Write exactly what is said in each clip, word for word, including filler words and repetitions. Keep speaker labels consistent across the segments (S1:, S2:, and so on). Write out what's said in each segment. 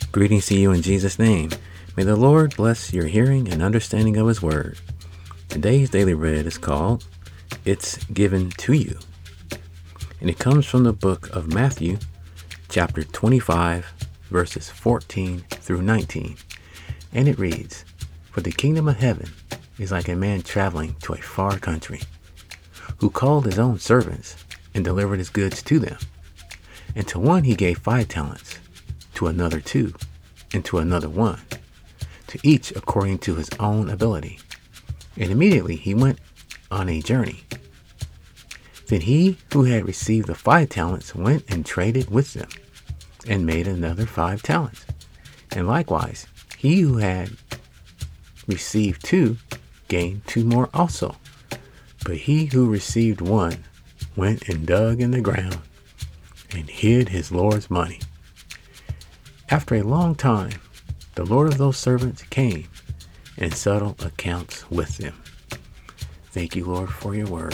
S1: Greetings to you in Jesus' name. May the Lord bless your hearing and understanding of His Word. Today's Daily Bread is called It's Given to You. And it comes from the book of Matthew, chapter twenty-five, verses fourteen through nineteen. And it reads, "For the kingdom of heaven is like a man traveling to a far country, who called his own servants and delivered his goods to them. And to one he gave five talents, to another two, and to another one, to each according to his own ability. And immediately he went on a journey. Then he who had received the five talents went and traded with them, and made another five talents. And likewise, he who had received two gained two more also. But he who received one went and dug in the ground and hid his Lord's money. After a long time, the Lord of those servants came and settled accounts with them." Thank you, Lord, for your word.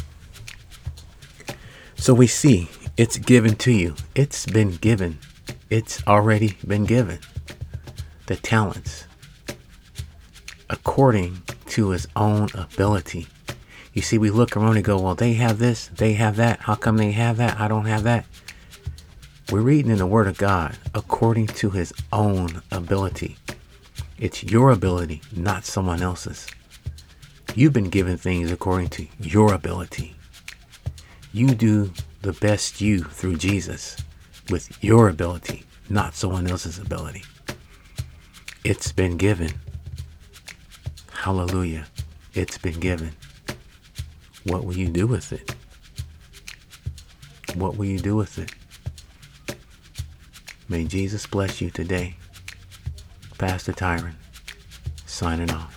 S1: So we see it's given to you. It's been given. It's already been given. The talents, according to his own ability. You see, we look around and go, well, they have this, they have that. How come they have that? I don't have that. We're reading in the Word of God according to his own ability. It's your ability, not someone else's. You've been given things according to your ability. You do the best you through Jesus with your ability, not someone else's ability. It's been given. Hallelujah. It's been given. What will you do with it? What will you do with it? May Jesus bless you today. Pastor Tyron, signing off.